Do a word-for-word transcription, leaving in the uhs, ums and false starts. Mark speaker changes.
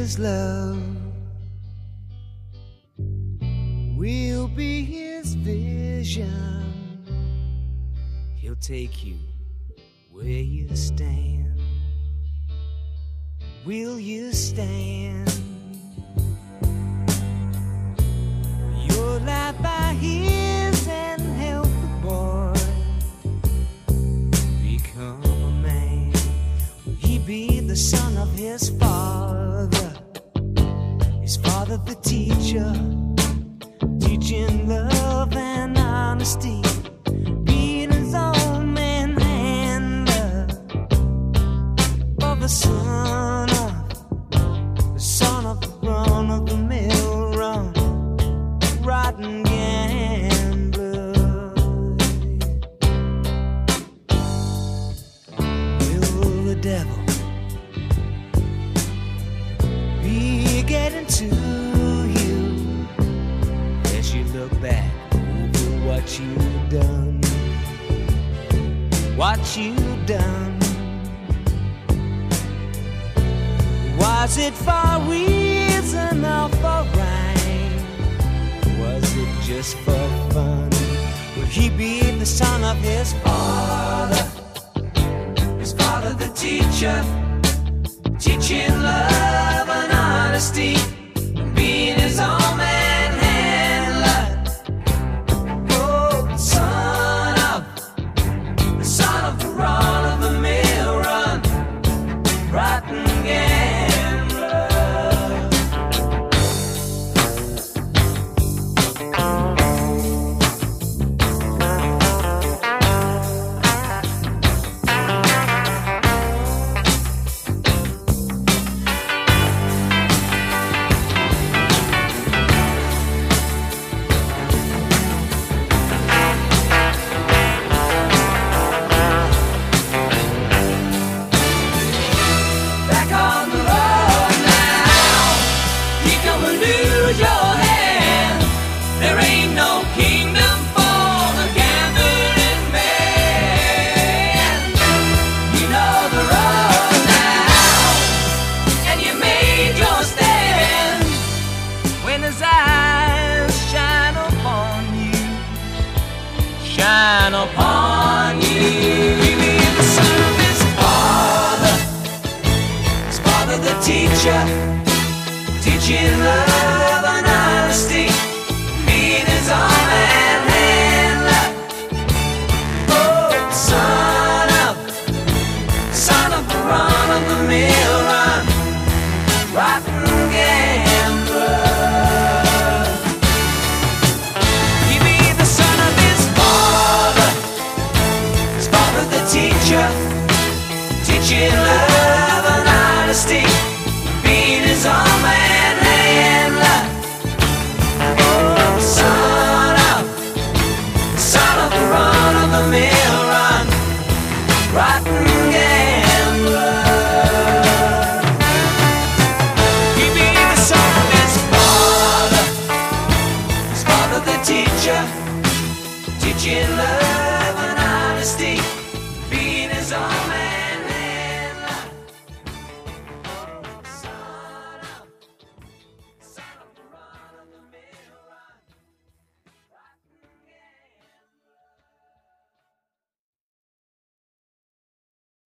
Speaker 1: his love. We'll be his vision. He'll take you where you stand. Will you stand? You'll live by his and help the boy become a man. Will he be the son of his father? His father the teacher, teaching love and honesty, being his own manhandler. For the son of, the son of the run of the mill run, rotten gambler. Will the devil be getting to you as you look back over what you've done? What you've done. Was it for reason or for right? Was it just for fun? Will he be the son of his father? His father the teacher, teaching love and honesty, being his own manhandler. Oh, the son of, the son of the run of the mill run, rotten gambler. Back on the road now, you come and lose your hand. There ain't no kingdom for the gambling man. You know the road now, and you made your stand. When his eyes shine upon you, shine upon you, he be the son of his father. His father the teacher, teaching love and honesty, being his own manhandler. Oh, son of, son of the run of the mill run, rotten gambler. He be the son of his father, his father the teacher, teaching love and honesty, being his own manhandler. Oh, son of, son of the run of the mill run, rotten gambler. He be the son of his father, his father the teacher, teaching love